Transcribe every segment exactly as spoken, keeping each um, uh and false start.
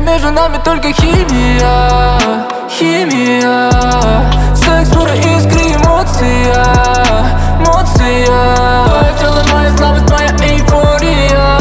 между нами только химия, химия. Секс, пura искры, эмоция, эмоция. Твое тело, моя слабость, моя эйфория,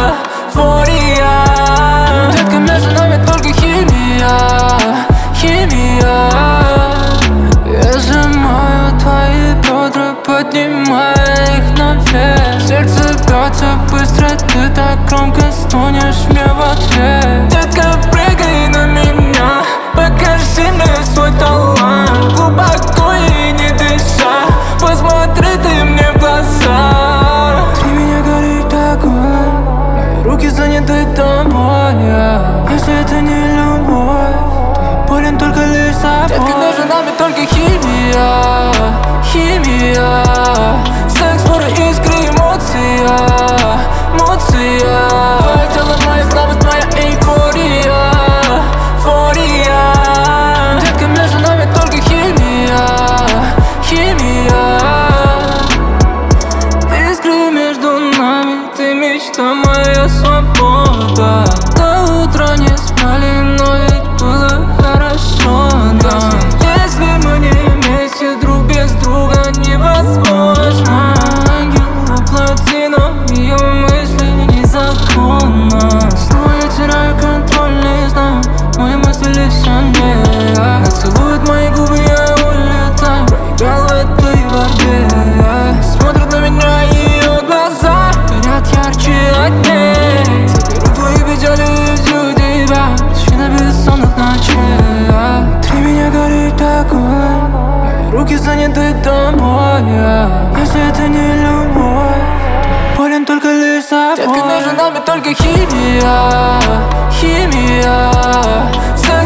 эйфория. Детка, между нами только химия, химия. Я сжимаю твои бедра, поднимая их наверх. Сердце бьется быстро, ты так громко стонешь мне в ответ. Детка, прыгай на меня, покажи мне свой талант. Глубоко и не дыша, посмотри ты мне в глаза. Внутри меня горит огонь, мои руки заняты тобой. Если это не любовь, то я болен только лишь собой. Детка, между нами только химия, химия. Секс, пura искры, эмоция, эмоция. Твое тело, моя слабость, моя эйфория, эйфория. Детка, между нами только химия, химия. Искры между нами, ты мечта, моя свобода. До утра не спали, но ведь было хорошо нам. Если мы не вместе, друг без друга невозможно. Ангел воплоти, но ее мысли незаконно. Снова я теряю контроль, не знаю, мои мысли лишь о ней. Она целует мои губы, я улетаю, проиграл в этой борьбе. Смотрит на меня, ее глаза горят ярче огней. Заберу твои печали и всю тебя, причина бессонных ночей. Внутри меня горит огонь, мои руки заняты тобой. Если это не любовь, то я болен только лишь собой. Детка, между нами только химия, химия. Секс,